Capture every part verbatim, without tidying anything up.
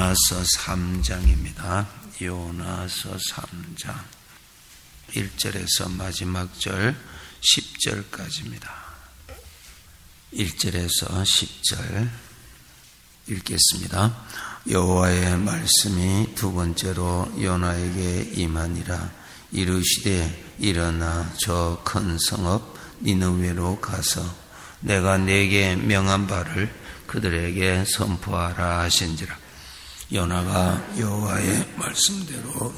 요나서 삼 장입니다. 요나서 삼 장 일 절에서 마지막 절 십 절까지입니다. 일 절에서 십 절 읽겠습니다. 여호와의 말씀이 두 번째로 요나에게 임하니라. 이르시되 일어나 저 큰 성읍 니느웨로 가서 내가 네게 명한 바를 그들에게 선포하라 하신지라. 요나가 여호와의 말씀대로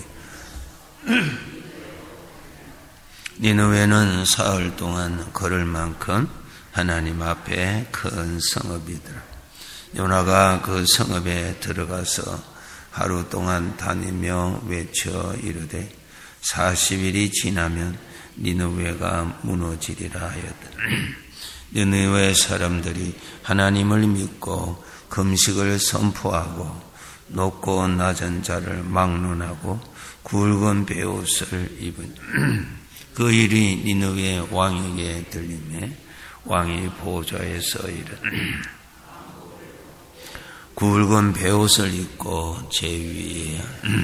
니느웨는 사흘 동안 걸을 만큼 하나님 앞에 큰 성읍이더라. 요나가 그 성읍에 들어가서 하루 동안 다니며 외쳐 이르되 사십 일이 지나면 니느웨가 무너지리라 하였다. 니느웨 사람들이 하나님을 믿고 금식을 선포하고 높고 낮은 자를 막론하고 굵은 베옷을 입은 그 일이 니느웨 왕에게 들리매 왕이 보좌에서 이르되 굵은 베옷을 입고 제 위에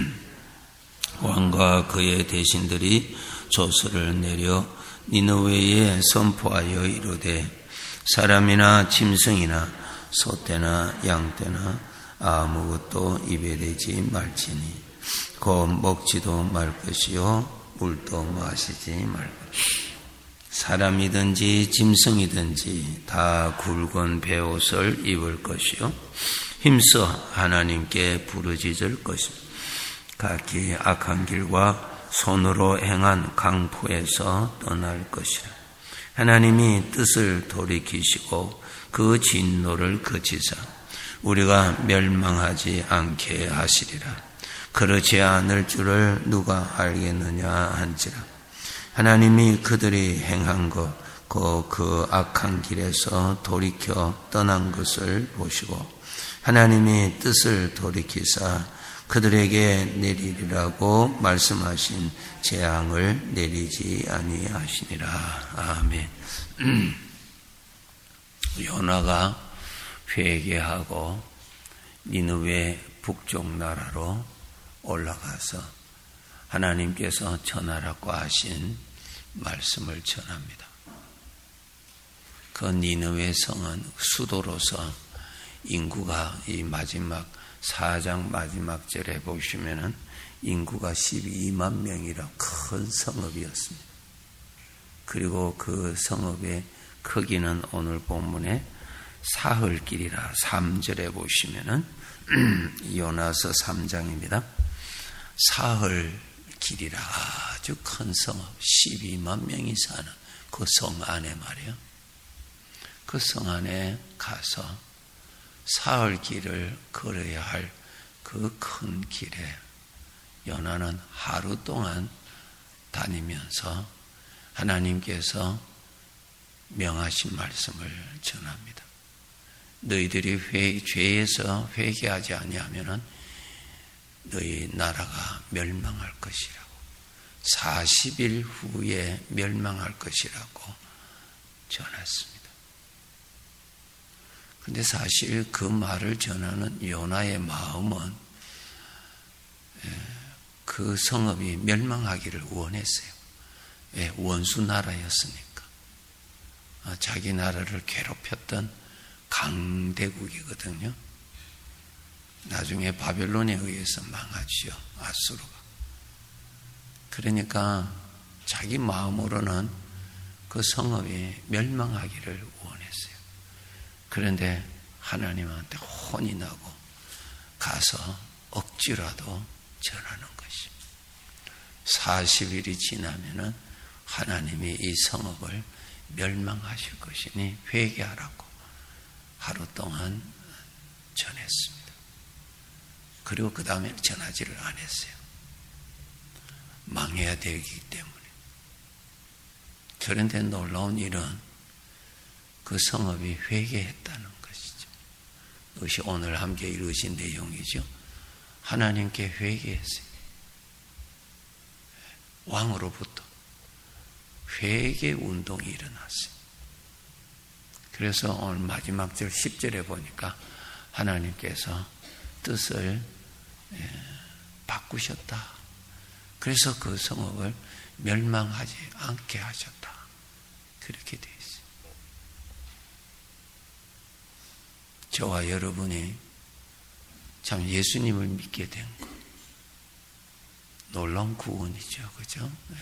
왕과 그의 대신들이 조서를 내려 니느웨에 선포하여 이르되 사람이나 짐승이나 소떼나 양떼나 아무것도 입에 대지 말지니 곧 먹지도 말 것이요 물도 마시지 말 것이요 사람이든지 짐승이든지 다 굵은 베옷을 입을 것이요 힘써 하나님께 부르짖을 것이요 각기 악한 길과 손으로 행한 강포에서 떠날 것이라. 하나님이 뜻을 돌이키시고 그 진노를 그치사 우리가 멸망하지 않게 하시리라. 그렇지 않을 줄을 누가 알겠느냐 한지라. 하나님이 그들이 행한 것, 그, 그 악한 길에서 돌이켜 떠난 것을 보시고 하나님이 뜻을 돌이키사 그들에게 내리리라고 말씀하신 재앙을 내리지 아니하시니라. 아멘. 요나가 회개하고 니느웨 북쪽 나라로 올라가서 하나님께서 전하라고 하신 말씀을 전합니다. 그 니느웨 성은 수도로서 인구가 이 마지막 사 장 마지막 절에 보시면은 인구가 십이만 명이라 큰 성읍이었습니다. 그리고 그 성읍의 크기는 오늘 본문에 사흘길이라 삼 절에 보시면은 요나서 삼 장입니다. 사흘 길이라 아주 큰 성읍 십이만 명이 사는 그 성 안에 말이에요. 그 성 안에 가서 사흘 길을 걸어야 할 그 큰 길에 요나는 하루 동안 다니면서 하나님께서 명하신 말씀을 전합니다. 너희들이 회, 죄에서 회개하지 아니하면은 너희 나라가 멸망할 것이라고 사십 일 후에 멸망할 것이라고 전했습니다. 그런데 사실 그 말을 전하는 요나의 마음은 그 성읍이 멸망하기를 원했어요. 왜? 원수 나라였으니까. 자기 나라를 괴롭혔던 강대국이거든요. 나중에 바벨론에 의해서 망하지요. 아수르가. 그러니까 자기 마음으로는 그 성읍이 멸망하기를 원했어요. 그런데 하나님한테 혼이 나고 가서 억지라도 전하는 것입니다. 사십 일이 지나면은 하나님이 이 성읍을 멸망하실 것이니 회개하라고 하루 동안 전했습니다. 그리고 그 다음에 전하지를 안 했어요. 망해야 되기 때문에. 그런데 놀라운 일은 그 성읍이 회개했다는 것이죠. 그것이 오늘 함께 이루어진 내용이죠. 하나님께 회개했어요. 왕으로부터 회개 운동이 일어났어요. 그래서 오늘 마지막 절 십 절에 보니까 하나님께서 뜻을 바꾸셨다. 그래서 그 성읍을 멸망하지 않게 하셨다. 그렇게 되어 있어요. 저와 여러분이 참 예수님을 믿게 된 것, 놀라운 구원이죠. 그죠? 네.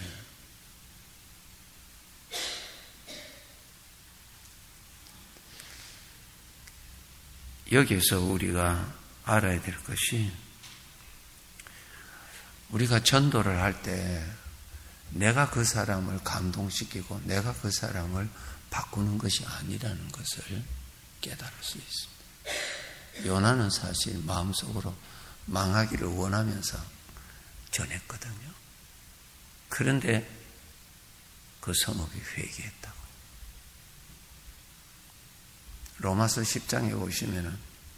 여기서 우리가 알아야 될 것이, 우리가 전도를 할 때 내가 그 사람을 감동시키고 내가 그 사람을 바꾸는 것이 아니라는 것을 깨달을 수 있습니다. 요나는 사실 마음속으로 망하기를 원하면서 전했거든요. 그런데 그 성읍이 회개했다고. 로마서 십 장에 보시면은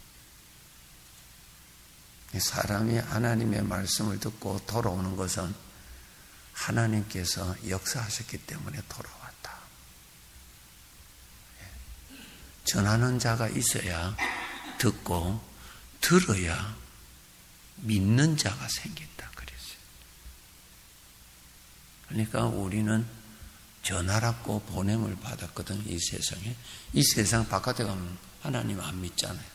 사람이 하나님의 말씀을 듣고 돌아오는 것은 하나님께서 역사하셨기 때문에 돌아왔다. 전하는 자가 있어야 듣고 들어야 믿는 자가 생긴다 그랬어요. 그러니까 우리는 전하라고 보냄을 받았거든. 이 세상에. 이 세상 바깥에 가면 하나님 안 믿잖아요.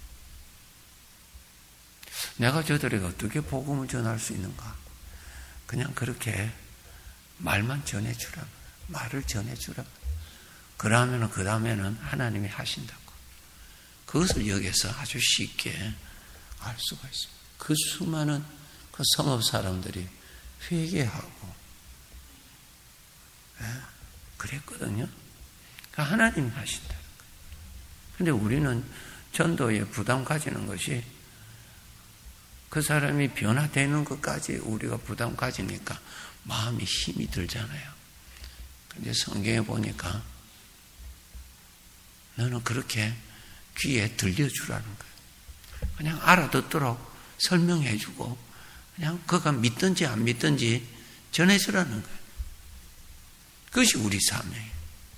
내가 저들에게 어떻게 복음을 전할 수 있는가? 그냥 그렇게 말만 전해주라. 말을 전해주라. 그러면 그 다음에는 하나님이 하신다고. 그것을 여기서 아주 쉽게 알 수가 있습니다. 그 수많은 그 성읍 사람들이 회개하고 네, 그랬거든요. 그러니까 하나님이 하신다. 그런데 우리는 전도에 부담 가지는 것이, 그 사람이 변화되는 것까지 우리가 부담 가지니까 마음이 힘이 들잖아요. 근데 성경에 보니까 너는 그렇게 귀에 들려주라는 거예요. 그냥 알아듣도록 설명해주고 그냥 그가 믿든지 안 믿든지 전해주라는 거예요. 그것이 우리 사명이에요.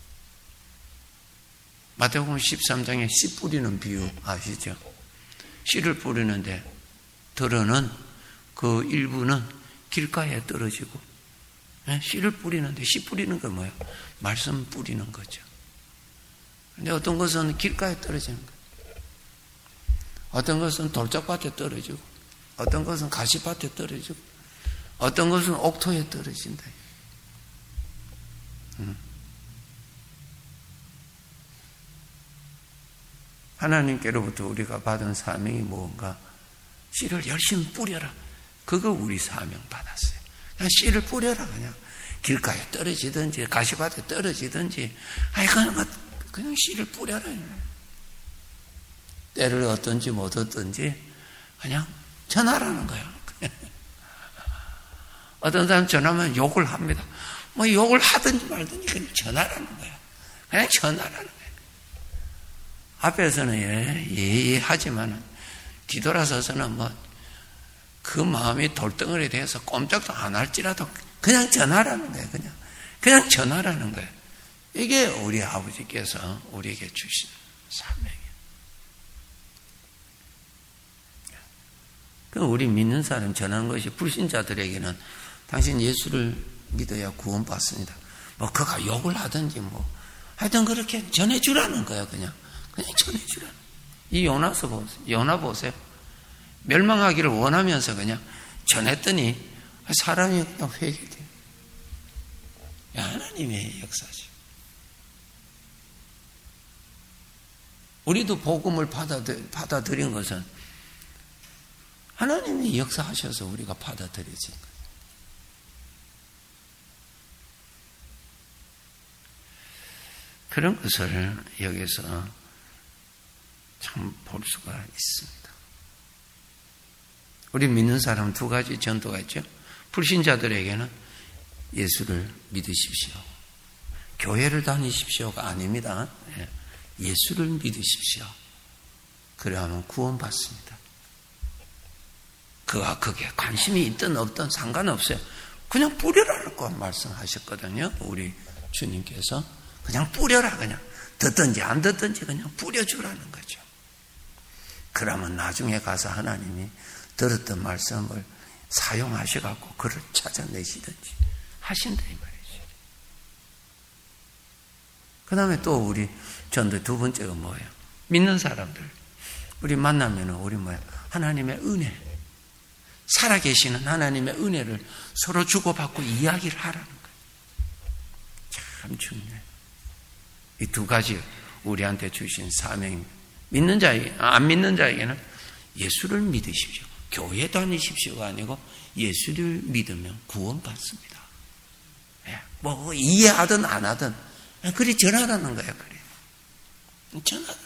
마태복음 십삼 장에 씨 뿌리는 비유 아시죠? 씨를 뿌리는데 들어는 그 일부는 길가에 떨어지고, 씨를 뿌리는데, 씨 뿌리는 건 뭐예요? 말씀 뿌리는 거죠. 근데 어떤 것은 길가에 떨어지는 거예요. 어떤 것은 돌짝밭에 떨어지고, 어떤 것은 가시밭에 떨어지고, 어떤 것은 옥토에 떨어진다. 음. 하나님께로부터 우리가 받은 사명이 무언가? 씨를 열심히 뿌려라. 그거 우리 사명 받았어요. 그냥 씨를 뿌려라. 그냥 길가에 떨어지든지 가시밭에 떨어지든지, 아니 그냥 그냥 씨를 뿌려라. 때를 얻든지 못 얻든지 그냥 전하라는 거예요. 어떤 사람 전하면 욕을 합니다. 뭐 욕을 하든지 말든지 그냥 전하라는 거예요. 그냥 전하라는 거예요. 앞에서는 예, 예, 예 하지만 뒤돌아서서는 뭐 그 마음이 돌덩어리에 대해서 꼼짝도 안 할지라도 그냥 전하라는 거예요. 그냥 그냥 전하라는 거예요. 이게 우리 아버지께서 우리에게 주신 사명이에요. 그 우리 믿는 사람 전하는 것이, 불신자들에게는 당신 예수를 믿어야 구원받습니다. 뭐 그가 욕을 하든지 뭐 하여튼 그렇게 전해주라는 거예요. 그냥 그냥 전해주라는. 이 요나서 보세요. 요나 보세요. 멸망하기를 원하면서 그냥 전했더니 사람이 그냥 회개돼요. 하나님의 역사죠. 우리도 복음을 받아들인 것은 하나님이 역사하셔서 우리가 받아들여진 거예요. 그런 것을 여기서 참 볼 수가 있습니다. 우리 믿는 사람은 두 가지 전도가 있죠. 불신자들에게는 예수를 믿으십시오. 교회를 다니십시오가 아닙니다. 예수를 믿으십시오. 그래야만 구원받습니다. 그가 거기에 관심이 있든 없든 상관없어요. 그냥 뿌려라고 말씀하셨거든요. 우리 주님께서 그냥 뿌려라. 그냥 듣든지 안 듣든지 그냥 뿌려주라는 거죠. 그러면 나중에 가서 하나님이 들었던 말씀을 사용하셔갖고 그를 찾아내시든지 하신다 이 말이죠. 그 다음에 또 우리 전도 두 번째가 뭐예요? 믿는 사람들 우리 만나면은 우리 뭐야? 하나님의 은혜, 살아계시는 하나님의 은혜를 서로 주고받고 이야기를 하라는 거예요. 참 중요해요. 이 두 가지 우리한테 주신 사명입니다. 믿는 자에게, 안 믿는 자에게는 예수를 믿으십시오. 교회 다니십시오가 아니고 예수를 믿으면 구원받습니다. 뭐 이해하든 안 하든 그리 전하라는 거예요. 그래. 전하라는.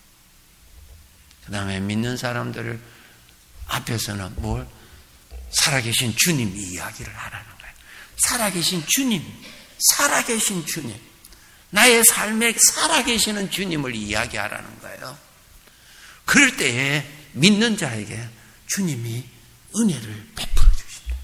그 다음에 믿는 사람들을 앞에서는 뭘? 살아계신 주님 이야기를 하라는 거예요. 살아계신 주님, 살아계신 주님, 나의 삶에 살아계시는 주님을 이야기하라는 거예요. 그럴 때에 믿는 자에게 주님이 은혜를 베풀어 주신다.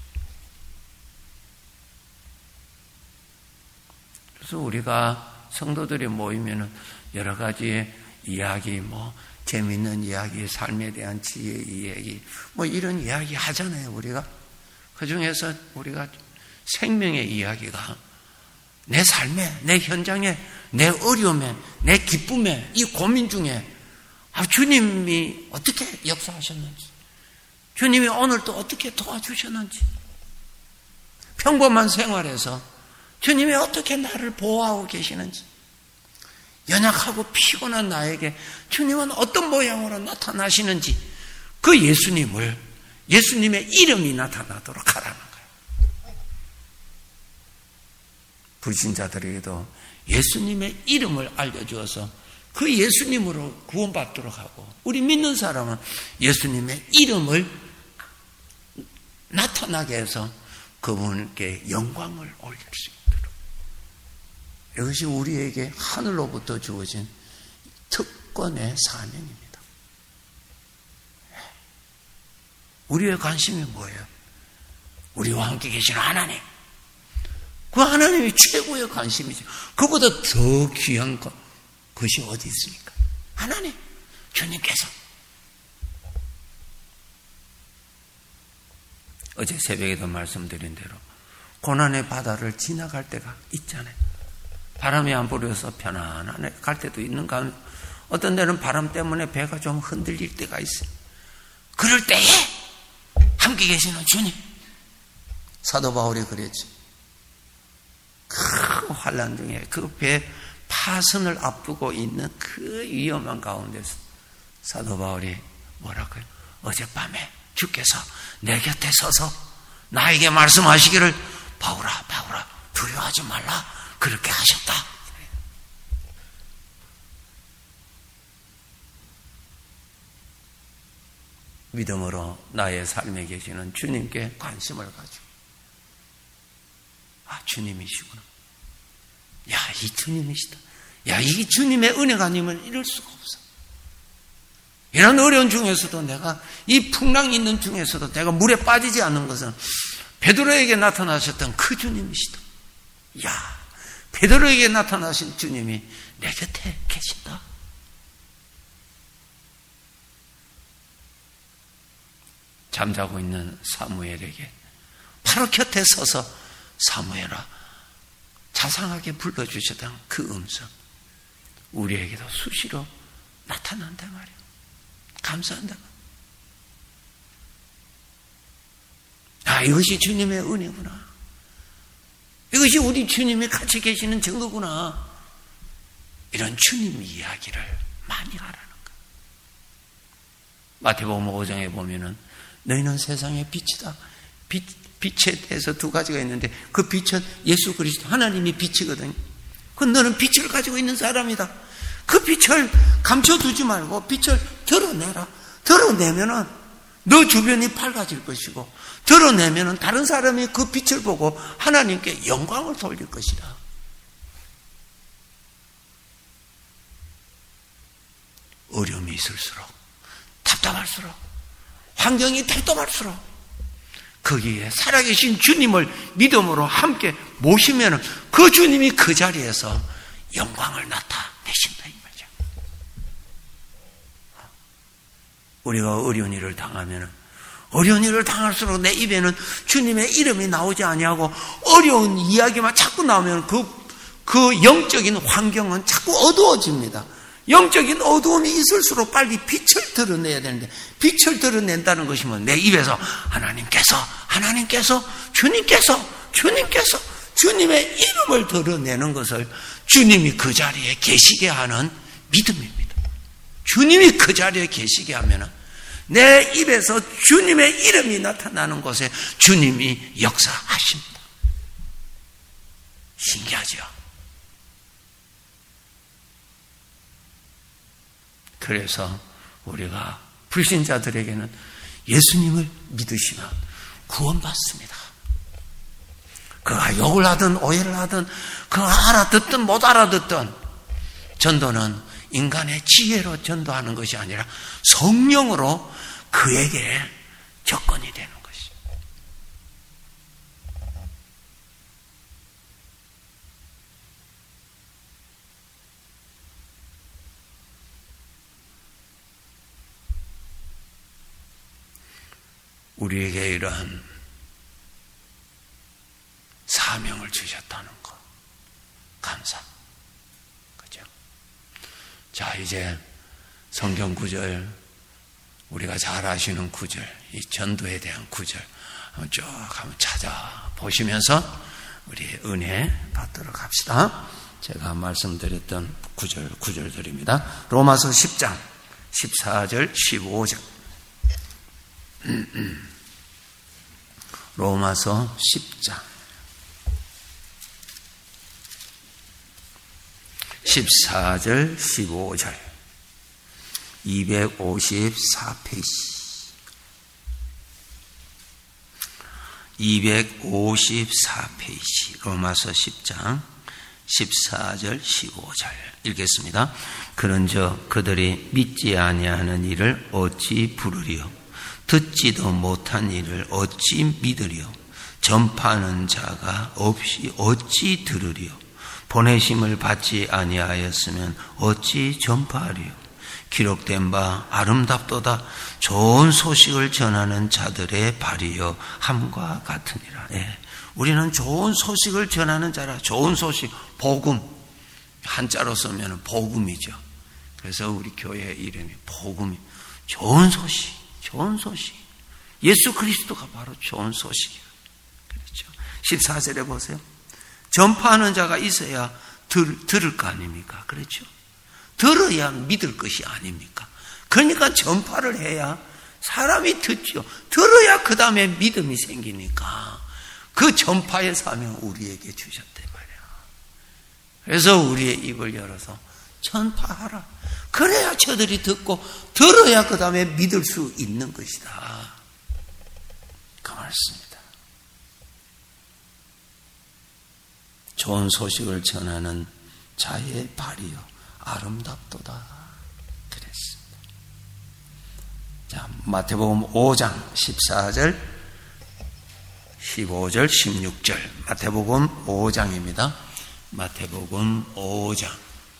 그래서 우리가 성도들이 모이면은 여러 가지 이야기, 뭐 재미있는 이야기, 삶에 대한 지혜 이야기, 뭐 이런 이야기 하잖아요. 우리가 그 중에서 우리가 생명의 이야기가 내 삶에, 내 현장에, 내 어려움에, 내 기쁨에, 이 고민 중에 아, 주님이 어떻게 역사하셨는지, 주님이 오늘 또 어떻게 도와주셨는지, 평범한 생활에서 주님이 어떻게 나를 보호하고 계시는지, 연약하고 피곤한 나에게 주님은 어떤 모양으로 나타나시는지, 그 예수님을, 예수님의 이름이 나타나도록 하라는 거예요. 불신자들에게도 예수님의 이름을 알려주어서 그 예수님으로 구원받도록 하고, 우리 믿는 사람은 예수님의 이름을 나타나게 해서 그분께 영광을 올릴 수 있도록. 이것이 우리에게 하늘로부터 주어진 특권의 사명입니다. 우리의 관심이 뭐예요? 우리와 함께 계신 하나님. 그 하나님이 최고의 관심이죠. 그보다 더 귀한 것, 그것이 어디 있습니까? 하나님, 주님께서. 어제 새벽에도 말씀드린 대로 고난의 바다를 지나갈 때가 있잖아요. 바람이 안 불어서 편안하게 갈 때도 있는가, 어떤 데는 바람 때문에 배가 좀 흔들릴 때가 있어요. 그럴 때에 함께 계시는 주님. 사도 바울이 그랬지. 그 환난 중에 그 배 파선을 앞두고 있는 그 위험한 가운데서 사도 바울이 뭐랄까요? 어젯밤에 주께서 내 곁에 서서 나에게 말씀하시기를 바울아, 바울아, 두려워하지 말라. 그렇게 하셨다. 믿음으로 나의 삶에 계시는 주님께 관심을 가지고, 아, 주님이시구나. 야, 이 주님이시다. 야, 이 주님의 은혜가 아니면 이럴 수가 없어. 이런 어려운 중에서도 내가, 이 풍랑 있는 중에서도 내가 물에 빠지지 않는 것은 베드로에게 나타나셨던 그 주님이시다. 야, 베드로에게 나타나신 주님이 내 곁에 계신다. 잠자고 있는 사무엘에게 바로 곁에 서서 사무엘아, 자상하게 불러주셨던 그 음성, 우리에게도 수시로 나타난다 말이에요. 감사한다. 아, 이것이 주님의 은혜구나. 이것이 우리 주님이 같이 계시는 증거구나. 이런 주님 이야기를 많이 하라는 거예요. 마태복음 오 장에 보면은 너희는 세상의 빛이다. 빛, 빛에 대해서 두 가지가 있는데 그 빛은 예수 그리스도 하나님이 빛이거든요. 그 너는 빛을 가지고 있는 사람이다. 그 빛을 감춰두지 말고 빛을 드러내라. 드러내면은 너 주변이 밝아질 것이고, 드러내면은 다른 사람이 그 빛을 보고 하나님께 영광을 돌릴 것이다. 어려움이 있을수록, 답답할수록, 환경이 답답할수록 거기에 살아계신 주님을 믿음으로 함께 모시면은 그 주님이 그 자리에서 영광을 나타내신다 이 말이죠. 우리가 어려운 일을 당하면 어려운 일을 당할수록 내 입에는 주님의 이름이 나오지 아니하고 어려운 이야기만 자꾸 나오면 그, 그 영적인 환경은 자꾸 어두워집니다. 영적인 어두움이 있을수록 빨리 빛을 드러내야 되는데 빛을 드러낸다는 것이 뭐 내 입에서 하나님께서 하나님께서 주님께서 주님께서 주님의 이름을 드러내는 것을 주님이 그 자리에 계시게 하는 믿음입니다. 주님이 그 자리에 계시게 하면 내 입에서 주님의 이름이 나타나는 곳에 주님이 역사하십니다. 신기하죠? 그래서 우리가 불신자들에게는 예수님을 믿으시면 구원받습니다. 그가 욕을 하든 오해를 하든 그가 알아듣든 못 알아듣든 전도는 인간의 지혜로 전도하는 것이 아니라 성령으로 그에게 접근이 되는 것입니다. 우리에게 이러한 사명을 주셨다는 것 감사. 그죠? 자, 이제 성경 구절, 우리가 잘 아시는 구절, 이 전도에 대한 구절 한번 쭉 한번 찾아보시면서 우리 은혜 받도록 합시다. 제가 말씀드렸던 구절, 구절들입니다. 로마서 십 장 십사 절 십오 절 로마서 십 장 십사 절 십오 절 이백오십사 페이지 이백오십사 페이지 로마서 십 장 십사 절 십오 절 읽겠습니다. 그런즉 그들이 믿지 아니하는 일을 어찌 부르리요? 듣지도 못한 일을 어찌 믿으리요? 전파하는 자가 없이 어찌 들으리요? 보내심을 받지 아니하였으면 어찌 전파하리요? 기록된 바 아름답도다 좋은 소식을 전하는 자들의 발이여 함과 같으니라. 예. 우리는 좋은 소식을 전하는 자라. 좋은 소식, 복음. 한자로 쓰면 복음이죠. 그래서 우리 교회 이름이 복음이. 좋은 소식, 좋은 소식. 예수 그리스도가 바로 좋은 소식이에요. 그렇죠. 십사 절에 보세요. 전파하는 자가 있어야 들, 들을 거 아닙니까? 그렇죠. 들어야 믿을 것이 아닙니까? 그러니까 전파를 해야 사람이 듣죠. 들어야 그 다음에 믿음이 생기니까 그 전파의 사명 우리에게 주셨단 말이야. 그래서 우리의 입을 열어서 전파하라. 그래야 저들이 듣고 들어야 그 다음에 믿을 수 있는 것이다. 그 말씀입니다. 좋은 소식을 전하는 자의 발이요 아름답도다. 그랬습니다. 자, 마태복음 오 장 십사 절 십오 절 십육 절 마태복음 오 장입니다. 마태복음 오 장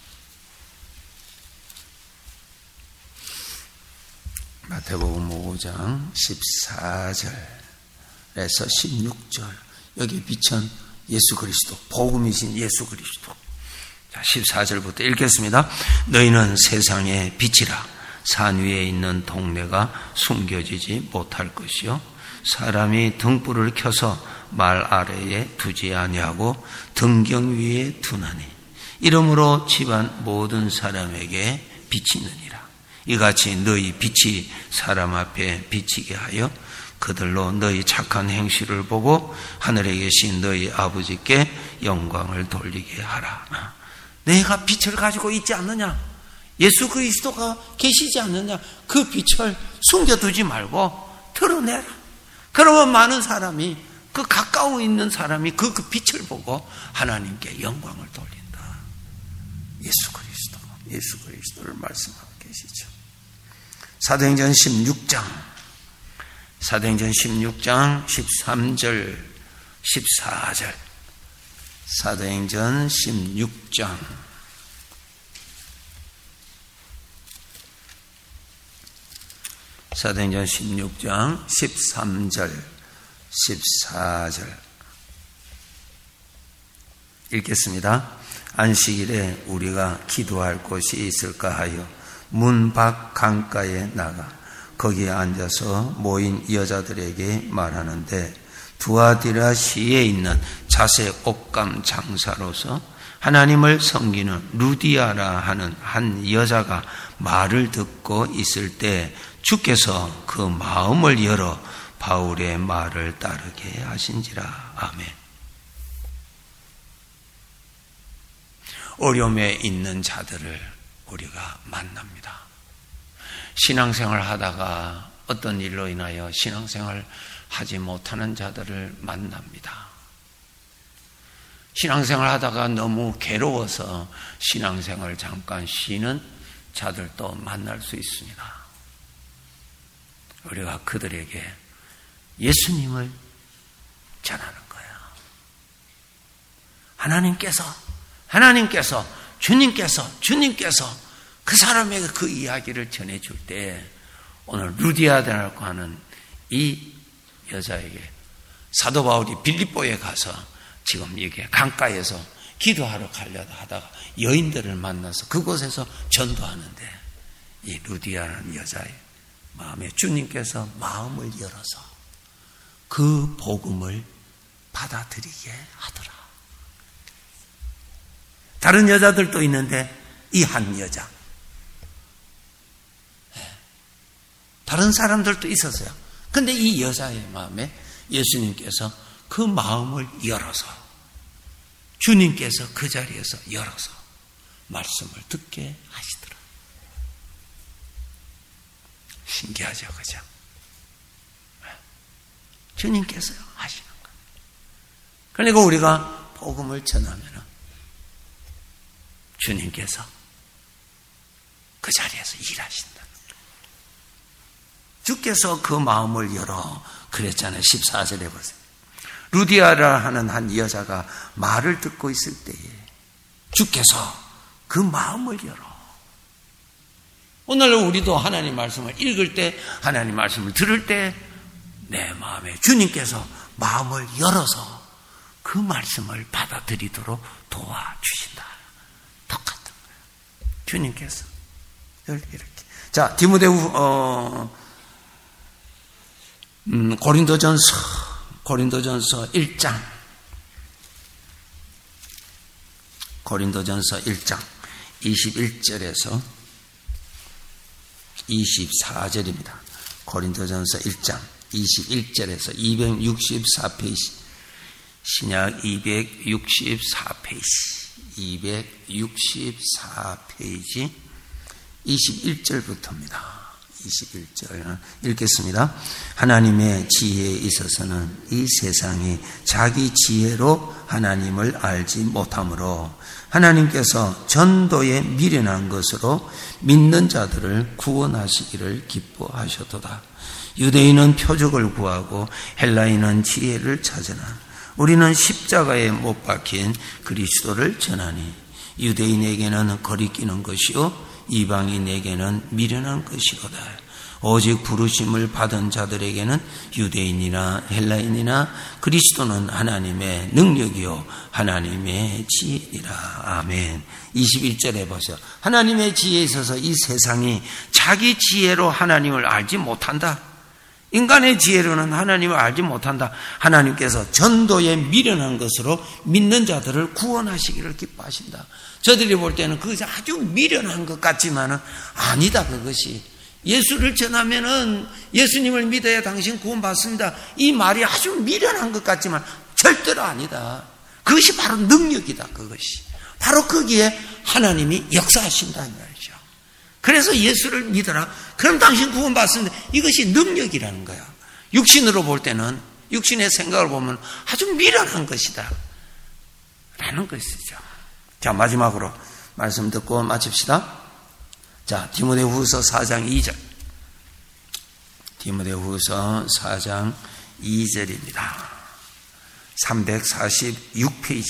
마태복음 오 장 십사 절에서 십육 절 여기 비천 예수 그리스도, 복음이신 예수 그리스도. 자, 십사 절부터 읽겠습니다. 너희는 세상의 빛이라. 산 위에 있는 동네가 숨겨지지 못할 것이요 사람이 등불을 켜서 말 아래에 두지 아니하고 등경 위에 두나니 이러므로 집안 모든 사람에게 비치느니라. 이같이 너희 빛이 사람 앞에 비치게 하여 그들로 너희 착한 행실을 보고 하늘에 계신 너희 아버지께 영광을 돌리게 하라. 내가 빛을 가지고 있지 않느냐? 예수 그리스도가 계시지 않느냐? 그 빛을 숨겨두지 말고 드러내라. 그러면 많은 사람이 그 가까워 있는 사람이 그, 그 빛을 보고 하나님께 영광을 돌린다. 예수 그리스도, 예수 그리스도를 말씀하고 계시죠. 사도행전 십육 장 사도행전 십육 장 십삼 절 십사 절 사도행전 십육 장 사도행전 십육 장 십삼 절, 십사 절 읽겠습니다. 안식일에 우리가 기도할 곳이 있을까 하여 문 밖 강가에 나가 거기에 앉아서 모인 여자들에게 말하는데 두아디라 시에 있는 자색 옷감 장사로서 하나님을 섬기는 루디아라 하는 한 여자가 말을 듣고 있을 때 주께서 그 마음을 열어 바울의 말을 따르게 하신지라. 아멘. 어려움에 있는 자들을 우리가 만납니다. 신앙생활 하다가 어떤 일로 인하여 신앙생활 하지 못하는 자들을 만납니다. 신앙생활 하다가 너무 괴로워서 신앙생활 잠깐 쉬는 자들도 만날 수 있습니다. 우리가 그들에게 예수님을 전하는 거예요. 하나님께서, 하나님께서, 주님께서, 주님께서 그 사람에게 그 이야기를 전해줄 때 오늘 루디아라고 하는 이 여자에게 사도 바울이 빌립보에 가서 지금 이게 강가에서 기도하러 가려다 하다가 여인들을 만나서 그곳에서 전도하는데 이 루디아라는 여자의 마음에 주님께서 마음을 열어서 그 복음을 받아들이게 하더라. 다른 여자들도 있는데 이 한 여자, 다른 사람들도 있었어요. 근데 이 여자의 마음에 예수님께서 그 마음을 열어서 주님께서 그 자리에서 열어서 말씀을 듣게 하시더라. 신기하죠, 그죠? 주님께서 하시는 거예요. 그러니까 우리가 복음을 전하면 주님께서 그 자리에서 일하신다. 주께서 그 마음을 열어 그랬잖아요. 십사 절에 보세요. 루디아라 하는 한 여자가 말을 듣고 있을 때에 주께서 그 마음을 열어. 오늘 우리도 하나님 말씀을 읽을 때, 하나님 말씀을 들을 때 내 마음에 주님께서 마음을 열어서 그 말씀을 받아들이도록 도와주신다. 똑같은 거예요. 주님께서 이렇게. 자, 디모데후 어, 음, 고린도전서 고린도전서 일 장 고린도전서 일 장 이십일 절에서 이십사 절입니다. 고린도전서 일 장 이십일 절에서 이백육십사 페이지, 신약 이백육십사 페이지, 이백육십사 페이지 이십일 절부터입니다. 이십일 절 읽겠습니다. 하나님의 지혜에 있어서는 이 세상이 자기 지혜로 하나님을 알지 못하므로 하나님께서 전도에 미련한 것으로 믿는 자들을 구원하시기를 기뻐하셨도다. 유대인은 표적을 구하고 헬라인은 지혜를 찾으나 우리는 십자가에 못 박힌 그리스도를 전하니 유대인에게는 거리끼는 것이요 이방인에게는 미련한 것이로다. 오직 부르심을 받은 자들에게는 유대인이나 헬라인이나 그리스도는 하나님의 능력이요 하나님의 지혜니라. 아멘. 이십일 절에 보세요. 하나님의 지혜에 있어서 이 세상이 자기 지혜로 하나님을 알지 못한다. 인간의 지혜로는 하나님을 알지 못한다. 하나님께서 전도에 미련한 것으로 믿는 자들을 구원하시기를 기뻐하신다. 저들이 볼 때는 그것이 아주 미련한 것 같지만은 아니다. 그것이 예수를 전하면은 예수님을 믿어야 당신 구원받습니다. 이 말이 아주 미련한 것 같지만 절대로 아니다. 그것이 바로 능력이다. 그것이 바로 거기에 하나님이 역사하신다는 말이죠. 그래서 예수를 믿어라. 그럼 당신 구원받습니다. 이것이 능력이라는 거야. 육신으로 볼 때는, 육신의 생각을 보면 아주 미련한 것이다 라는 것이죠. 자, 마지막으로 말씀 듣고 마칩시다. 자, 디모데후서 사 장 이 절. 디모데후서 사 장 이 절입니다. 삼백사십육 페이지.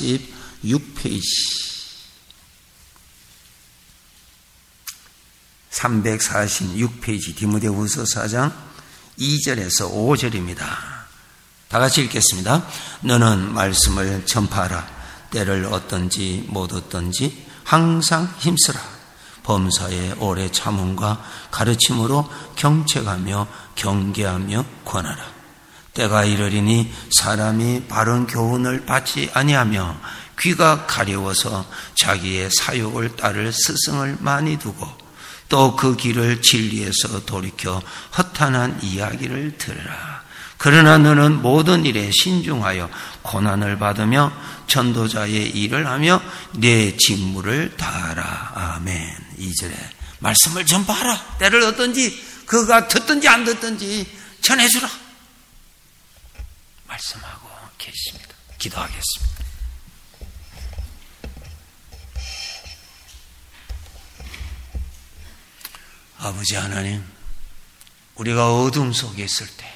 삼백사십육 페이지. 삼백사십육 페이지 디모데후서 사 장 이 절에서 오 절입니다. 다 같이 읽겠습니다. 너는 말씀을 전파하라. 때를 얻든지 못 얻든지 항상 힘쓰라. 범사에 오래 참음과 가르침으로 경책하며 경계하며 권하라. 때가 이르리니 사람이 바른 교훈을 받지 아니하며 귀가 가려워서 자기의 사욕을 따를 스승을 많이 두고 또 그 길을 진리에서 돌이켜 허탄한 이야기를 들으라. 그러나 너는 모든 일에 신중하여 고난을 받으며 전도자의 일을 하며 내 직무를 다하라. 아멘. 이 절에 말씀을 전파하라. 때를 얻든지 그가 듣든지 안 듣든지 전해주라. 말씀하고 계십니다. 기도하겠습니다. 아버지 하나님, 우리가 어둠 속에 있을 때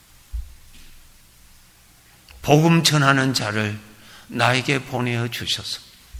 복음 전하는 자를 나에게 보내어 주셔서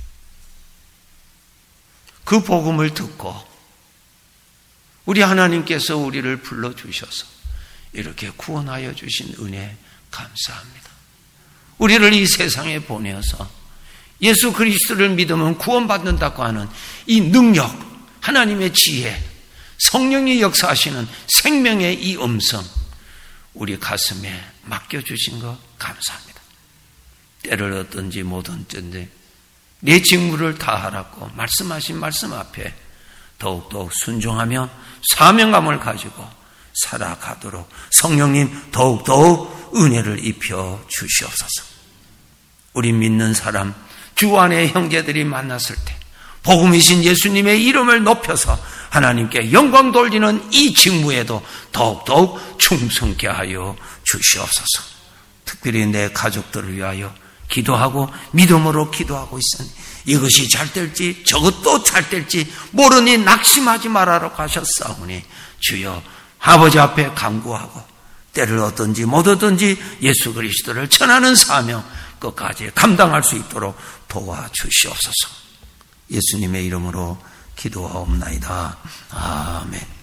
그 복음을 듣고 우리 하나님께서 우리를 불러주셔서 이렇게 구원하여 주신 은혜 감사합니다. 우리를 이 세상에 보내어서 예수 그리스도를 믿으면 구원받는다고 하는 이 능력, 하나님의 지혜, 성령이 역사하시는 생명의 이 음성 우리 가슴에 맡겨주신 것 감사합니다. 때를 얻든지 못 얻든지 내 직무를 다하라고 말씀하신 말씀 앞에 더욱더 순종하며 사명감을 가지고 살아가도록 성령님 더욱더욱 은혜를 입혀 주시옵소서. 우리 믿는 사람, 주 안에 형제들이 만났을 때 복음이신 예수님의 이름을 높여서 하나님께 영광 돌리는 이 직무에도 더욱더욱 충성케 하여 주시옵소서. 특별히 내 가족들을 위하여 기도하고 믿음으로 기도하고 있으니 이것이 잘 될지 저것도 잘 될지 모르니 낙심하지 말아라고 하셨사오니 주여 아버지 앞에 간구하고 때를 얻든지 못 얻든지 예수 그리스도를 전하는 사명 끝까지 감당할 수 있도록 도와주시옵소서. 예수님의 이름으로 기도하옵나이다. 아멘.